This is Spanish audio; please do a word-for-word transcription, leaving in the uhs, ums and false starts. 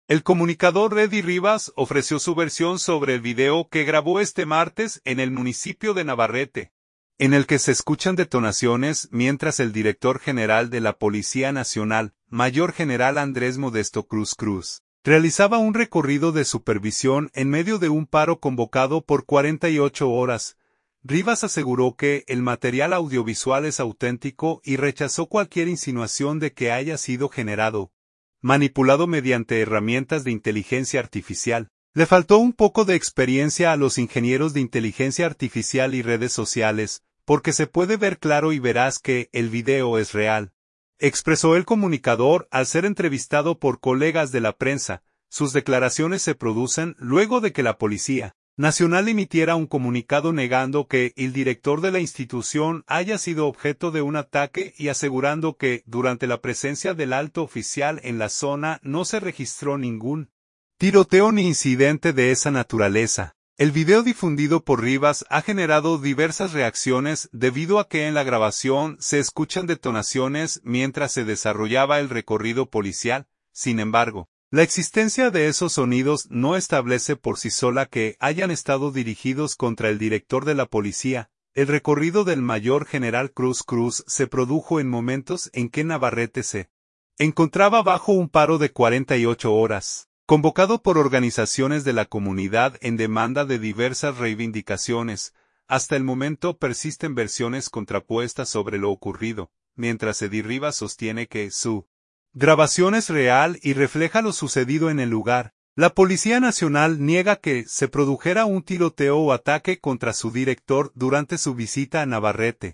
El comunicador Eddie Rivas ofreció su versión sobre el video que grabó este martes en el municipio de Navarrete, en el que se escuchan detonaciones mientras el director general de la Policía Nacional, Mayor General Andrés Modesto Cruz Cruz, realizaba un recorrido de supervisión en medio de un paro convocado por cuarenta y ocho horas. Rivas aseguró que el material audiovisual es auténtico y rechazó cualquier insinuación de que haya sido generado, manipulado mediante herramientas de inteligencia artificial. Le faltó un poco de experiencia a los ingenieros de inteligencia artificial y redes sociales, porque se puede ver claro y veraz que el video es real, expresó el comunicador al ser entrevistado por colegas de la prensa. Sus declaraciones se producen luego de que la Policía Nacional emitiera un comunicado negando que el director de la institución haya sido objeto de un ataque y asegurando que, durante la presencia del alto oficial en la zona, no se registró ningún tiroteo ni incidente de esa naturaleza. El video difundido por Rivas ha generado diversas reacciones debido a que en la grabación se escuchan detonaciones mientras se desarrollaba el recorrido policial. Sin embargo, la existencia de esos sonidos no establece por sí sola que hayan estado dirigidos contra el director de la policía. El recorrido del Mayor General Cruz Cruz se produjo en momentos en que Navarrete se encontraba bajo un paro de cuarenta y ocho horas, convocado por organizaciones de la comunidad en demanda de diversas reivindicaciones. Hasta el momento persisten versiones contrapuestas sobre lo ocurrido, mientras Eddie Rivas sostiene que su grabación es real y refleja lo sucedido en el lugar. La Policía Nacional niega que se produjera un tiroteo o ataque contra su director durante su visita a Navarrete.